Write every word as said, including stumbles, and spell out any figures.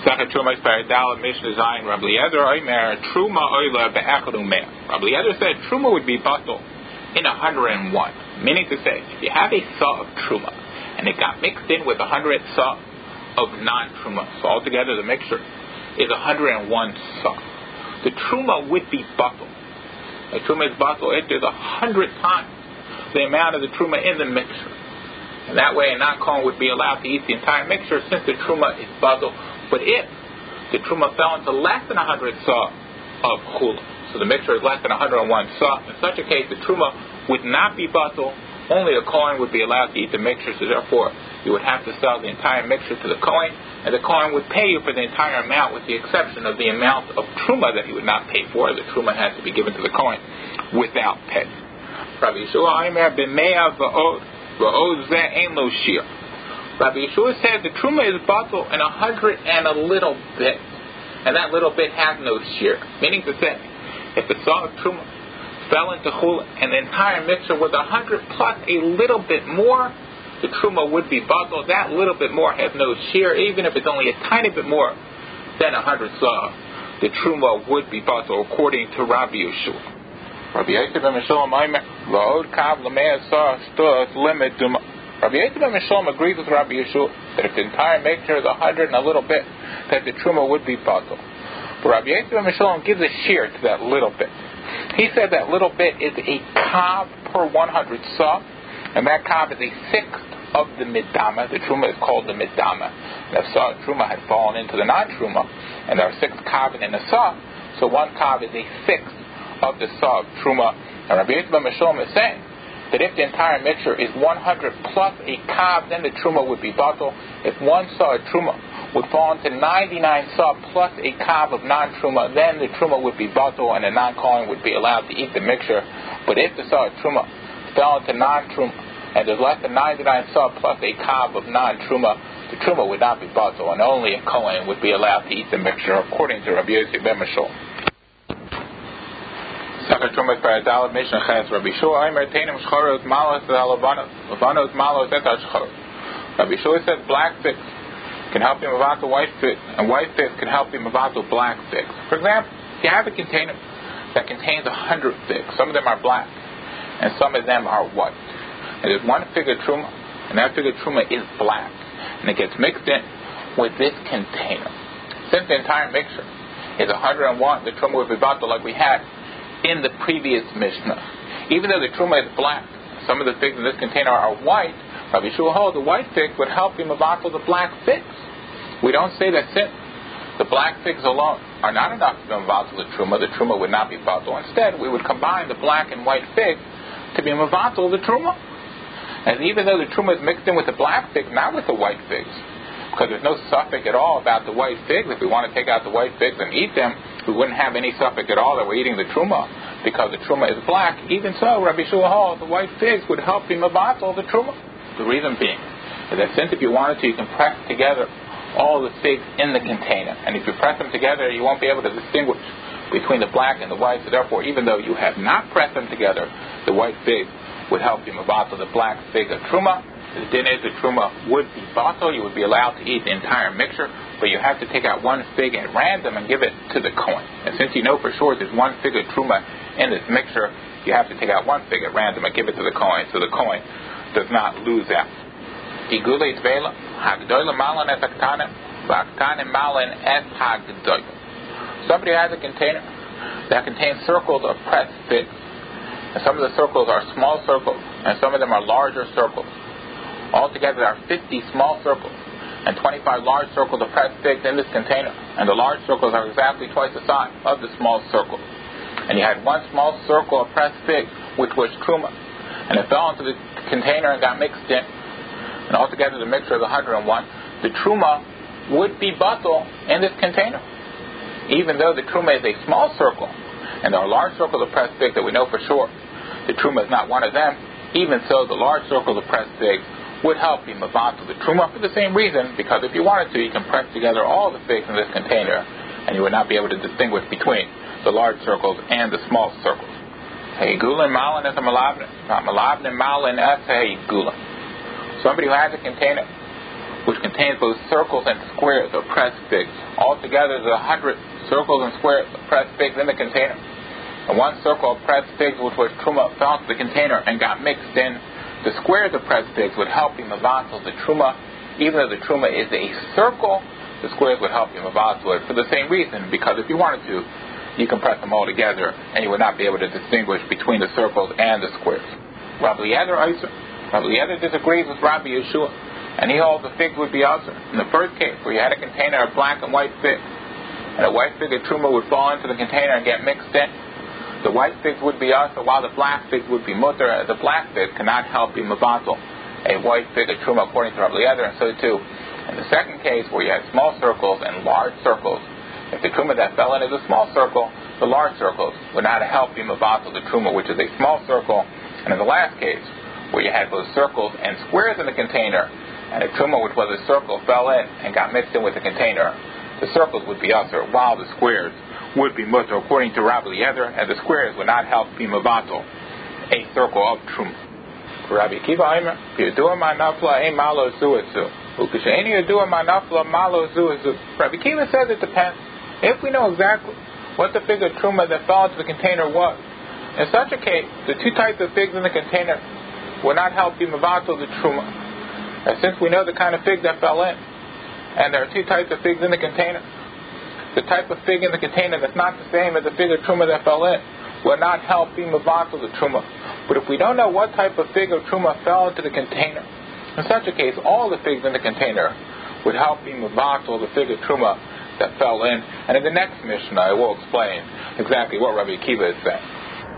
Second Truma Paradala Mishnah Zayin Rabbi Eliezer Omer Truma Oila Be'echad U'Mea. Rabbi Eliezer said Truma would be batal in a hundred and one. Meaning to say, if you have a saw of Truma and it got mixed in with a hundred saw of non-Truma, so altogether the mixture is a hundred and one saw, the Truma would be batal. The Truma is batal. It is a hundred times the amount of the Truma in the mixture. And that way a non-Kohen would be allowed to eat the entire mixture since the Truma is batal. But if the Truma fell into less than one hundred saw of Chula, so the mixture is less than one hundred and one saw, in such a case the Truma would not be batal. Only a Kohen would be allowed to eat the mixture, so therefore you would have to sell the entire mixture to the Kohen, and the Kohen would pay you for the entire amount with the exception of the amount of Truma that he would not pay for. The Truma has to be given to the Kohen without pay. Rabbi Yeshua Omer b'mea v'od v'od zeh ein lo shir. Rabbi Yeshua said the Truma is batal in a hundred and a little bit, and that little bit has no shir. Meaning to say, if the saw of Truma fell into Chula and the entire mixture was a hundred plus a little bit more, the Truma would be batal. That little bit more has no shir, even if it's only a tiny bit more than a hundred saw. The Truma would be batal according to Rabbi Yeshua. Rabbi Yosef ben Meshulam Omer v'od kav l'mea saw stus limit duma. Rabbi Yosef ben Meshulam agrees with Rabbi Yeshua that if the entire mixture is a hundred and a little bit, that the Truma would be batal. But Rabbi Yosef ben Meshulam gives a shir to that little bit. He said that little bit is a kav per one hundred saw, and that kav is a sixth of the midama. The Truma is called the midama. And if saw Truma had fallen into the non-Truma, and there are six kav in a saw, so one kav is a sixth of the saw of Truma. And Rabbi Yosef ben Meshulam is saying that if the entire mixture is one hundred plus a kav, then the Truma would be batal. If one saw of Truma would fall into ninety-nine saw plus a kav of non-Truma, then the Truma would be batal and the non-Kohen would be allowed to eat the mixture. But if the saw of Truma fell into non-Truma and there's less than ninety-nine saw plus a kav of non-Truma, the Truma would not be batal and only a Kohen would be allowed to eat the mixture according to Rabbi Yosef ben Meshulam. Second Truma Paradala Mishnah Ches Rabbi Yeshua Omer Teinim Shchoros Malos Lavanos Lavanos Malos Et Shchoros. Rabbi Yeshua said black figs can help him about the white figs, and white figs can help him about the black figs. For example, if you have a container that contains a hundred figs, some of them are black and some of them are white. And there's one fig of Truma, and that fig of Truma is black, and it gets mixed in with this container. Since the entire mixture is one hundred and one, the Truma would be batal like we had in the previous Mishnah. Even though the Truma is black, some of the figs in this container are white, Rabbi Yeshua holds the white figs would help him batal the black figs. We don't say that since the black figs alone are not enough to be batal the Truma, the Truma would not be batal. Instead, we would combine the black and white figs to be batal the Truma. And even though the Truma is mixed in with the black figs, not with the white figs, because there's no suffix at all about the white figs. If we want to take out the white figs and eat them, we wouldn't have any suffix at all that we're eating the Truma, because the Truma is black. Even so, Rabbi Yeshua holds the white figs would help him batal the Truma. The reason being is that since if you wanted to, you can press together all the figs in the container. And if you press them together, you won't be able to distinguish between the black and the white. So therefore, even though you have not pressed them together, the white fig would help you batal the black fig of Truma. The din is the Truma would be batal. You would be allowed to eat the entire mixture, but you have to take out one fig at random and give it to the Kohen. And since you know for sure there's one fig of Truma in this mixture, you have to take out one fig at random and give it to the Kohen, so the Kohen does not lose out. Somebody has a container that contains circles of pressed figs, and some of the circles are small circles, and some of them are larger circles. Altogether, there are fifty small circles and twenty-five large circles of pressed figs in this container, and the large circles are exactly twice the size of the small circles. And you had one small circle of pressed figs, which was Truma, and it fell into the container and got mixed in, and altogether the mixture is one hundred and one. The Truma would be batal in this container, even though the Truma is a small circle, and there are large circles of pressed figs that we know for sure. The Truma is not one of them. Even so, the large circles of pressed figs would help him batal the Truma for the same reason, because if you wanted to, you can press together all the figs in this container, and you would not be able to distinguish between the large circles and the small circles. Somebody who has a container which contains both circles and squares of pressed figs. Altogether, there's a hundred circles and squares of pressed figs in the container. And one circle of pressed figs, which was truma, fell into the container and got mixed in. The squares of pressed figs would help be mavatal the truma. Even though the truma is a circle, the squares would help you mavatal it for the same reason, because if you wanted to, you can press them all together and you would not be able to distinguish between the circles and the squares. Rabbi Eliezer Eiser. Rabbi Eliezer disagrees with Rabbi Yeshua, and he holds the figs would be also. In the first case, where you had a container of black and white figs, and a white fig of truma would fall into the container and get mixed in, the white figs would be also, while the black figs would be mutter. The black fig cannot help be mavatal a white fig of truma, according to Rabbi Eliezer, and so too. In the second case, where you had small circles and large circles, if the truma that fell in is a small circle, the large circles would not help be mavatal the truma, which is a small circle. And in the last case, where you had both circles and squares in the container, and a truma which was a circle fell in and got mixed in with the container, the circles would be usher, while the squares would be mutter, according to Rabbi Eliezer, and the squares would not help be mavatal a circle of truma. Rabbi Akiva Aimer, Yadua ma nafla ein malo zuetzu. Ukasheni Yadua ma nafla malo zuetzu. Rabbi Akiva says it depends. If we know exactly what the fig of truma that fell into the container was, in such a case, the two types of figs in the container will not help be mavatal the truma. And since we know the kind of fig that fell in, and there are two types of figs in the container, the type of fig in the container that's not the same as the fig of truma that fell in will not help be mavatal the truma. But if we don't know what type of fig of truma fell into the container, in such a case, all the figs in the container would help be mavatal the fig of truma that fell in. And in the next Mishnah, I will explain exactly what Rabbi Akiva is saying.